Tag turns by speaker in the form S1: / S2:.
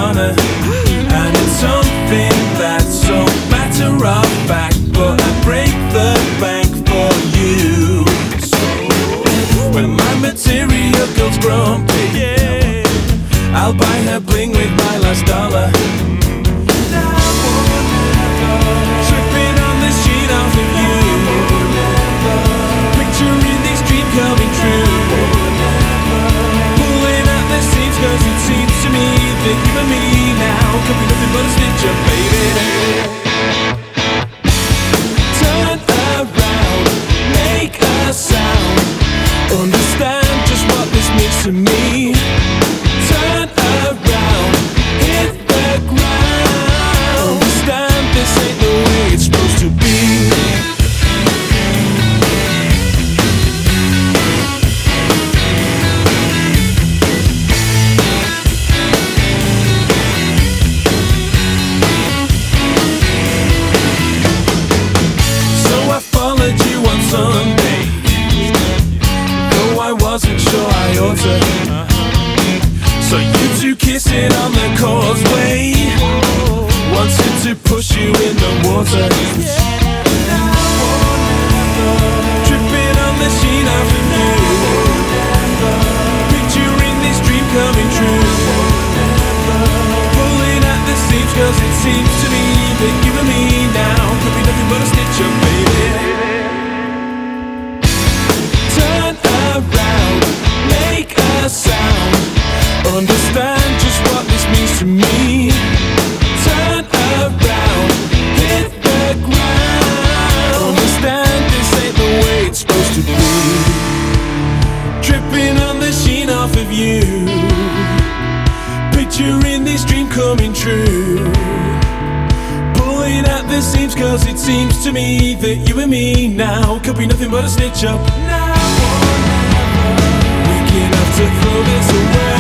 S1: honor, and it's something that's so matter of fact. But I break the bank for you. So when my material girl's grumpy, I'll buy her bling with my last dollar. Tripping on this sheet off of you, picturing this dream coming true. Pulling at the seams, cause it seems to me that you and me now could be nothing but a stitch up, baby. Turn around, make a sound, understand just what this means to me. Turn around, hit the ground, understand this ain't the way it's supposed to be. Sunday, though I wasn't sure I ought to. So you two kissing on the causeway, wanted to push you in the water. Tripping on the sheet off of you, picturing this dream coming true. Pulling at the seams, cause it seems to me that you and me now could be nothing but a stitch up, baby. Around, make a sound, understand just what this means to me. Turn around, hit the ground, understand this ain't the way it's supposed to be. Tripping on the sheen off of you, picturing this dream coming true. Pulling at the seams, cause it seems to me that you and me now could be nothing but a stitch up. Now or never, we can have to throw this away.